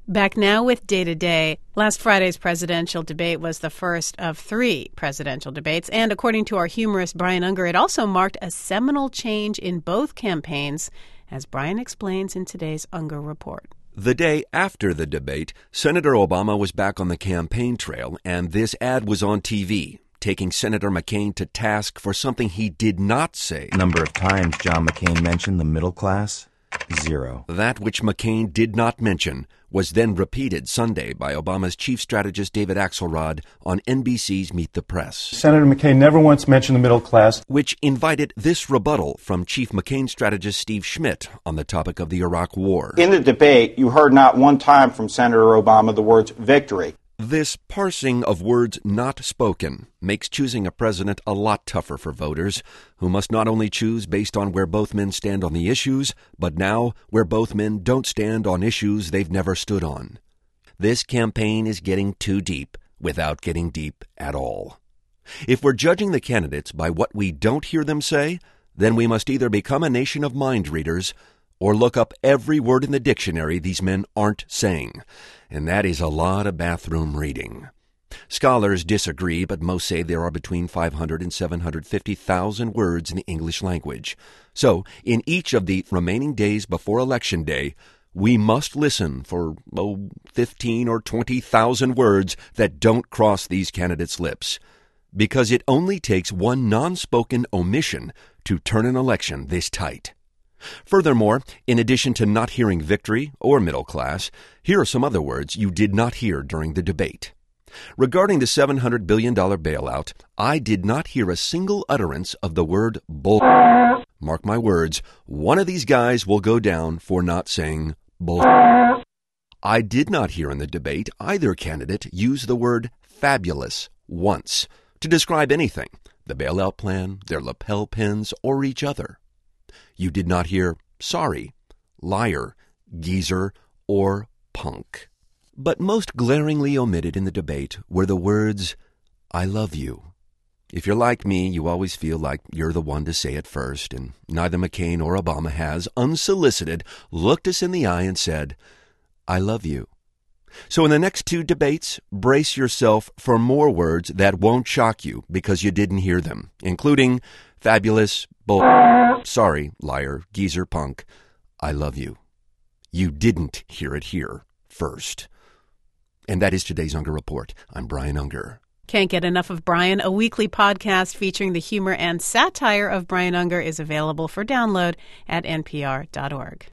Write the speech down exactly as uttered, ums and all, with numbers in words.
Back now with Day to Day. Last Friday's presidential debate was the first of three presidential debates, and according to our humorist Brian Unger, it also marked a seminal change in both campaigns, as Brian explains in today's Unger Report. The day after the debate, Senator Obama was back on the campaign trail, and this ad was on T V, taking Senator McCain to task for something he did not say. Number of times John McCain mentioned the middle class? Zero. That which McCain did not mention was then repeated Sunday by Obama's chief strategist David Axelrod on N B C's Meet the Press. Senator McCain never once mentioned the middle class. Which invited this rebuttal from Chief McCain strategist Steve Schmidt on the topic of the Iraq War. In the debate, you heard not one time from Senator Obama the words victory. This parsing of words not spoken makes choosing a president a lot tougher for voters, who must not only choose based on where both men stand on the issues, but now where both men don't stand on issues they've never stood on. This campaign is getting too deep without getting deep at all. If we're judging the candidates by what we don't hear them say, then we must either become a nation of mind readers or look up every word in the dictionary these men aren't saying. And that is a lot of bathroom reading. Scholars disagree, but most say there are between five hundred and seven hundred fifty thousand words in the English language. So, in each of the remaining days before Election Day, we must listen for, oh, fifteen or twenty thousand words that don't cross these candidates' lips. Because it only takes one non-spoken omission to turn an election this tight. Furthermore, in addition to not hearing victory or middle class, here are some other words you did not hear during the debate. Regarding the seven hundred billion dollars bailout, I did not hear a single utterance of the word bull. Mark my words, one of these guys will go down for not saying bull. I did not hear in the debate either candidate use the word fabulous once to describe anything, the bailout plan, their lapel pins, or each other. You did not hear sorry, liar, geezer, or punk. But most glaringly omitted in the debate were the words, I love you. If you're like me, you always feel like you're the one to say it first, and neither McCain or Obama has, unsolicited, looked us in the eye and said, I love you. So in the next two debates, brace yourself for more words that won't shock you because you didn't hear them, including fabulous, bull, sorry, liar, geezer, punk, I love you. You didn't hear it here first. And that is today's Unger Report. I'm Brian Unger. Can't get enough of Brian. A weekly podcast featuring the humor and satire of Brian Unger is available for download at N P R dot org.